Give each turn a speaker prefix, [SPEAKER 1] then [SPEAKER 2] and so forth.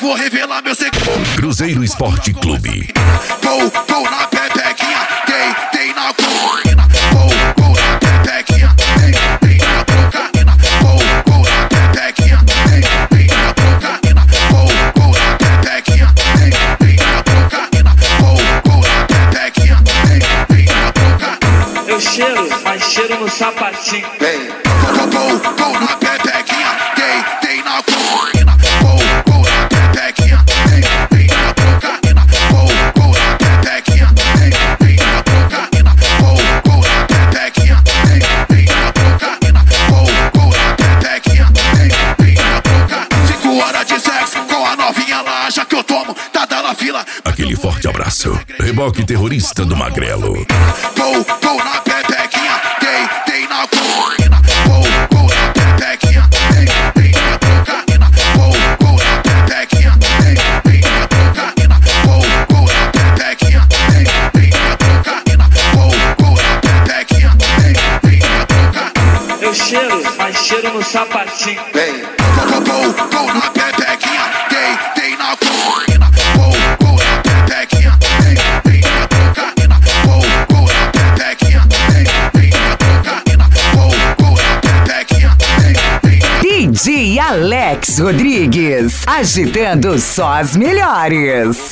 [SPEAKER 1] vou revelar meu segredo.
[SPEAKER 2] Cruzeiro Esporte Clube.
[SPEAKER 1] Vou na pepequinha, dei na cocaína. Vou na pepequinha, dei na cocaína. Vou na pepequinha, dei na cocaína. Vou na pepequinha, dei na cocaína. Vou na pepequinha, dei na cocaína.
[SPEAKER 3] Eu cheiro, mas cheiro no sapatinho.
[SPEAKER 1] Vou na pepequinha, dei na cocaína. Vou na pepequinha, dei na cocaína. Vou na pepequinha, dei na cocaína. Vou na pepequinha, dei na cocaína. Vou na pepequinha, dei na cocaína. 5 horas de sexo com a novinha lá, já que eu tomo, tá na fila.
[SPEAKER 2] Aquele forte abraço. Reboque terrorista do Magrelo.
[SPEAKER 1] Vou na pepequinha, dei na cocaína. Vou na pepequinha, dei na cocaína. Vou na pepequinha, dei na cocaína. Vou na pepequinha, dei na cocaína. Vou na pepequinha, dei na cocaína.
[SPEAKER 3] Eu cheiro, mas cheiro no sapatinho.
[SPEAKER 1] Vou na pepequinha, dei na cocaína. Vou na pepequinha, dei na cocaína. Vou na pepequinha, dei na cocaína. Vou na pepequinha, dei na
[SPEAKER 4] DJ Alex Rodrigues, agitando só as melhores.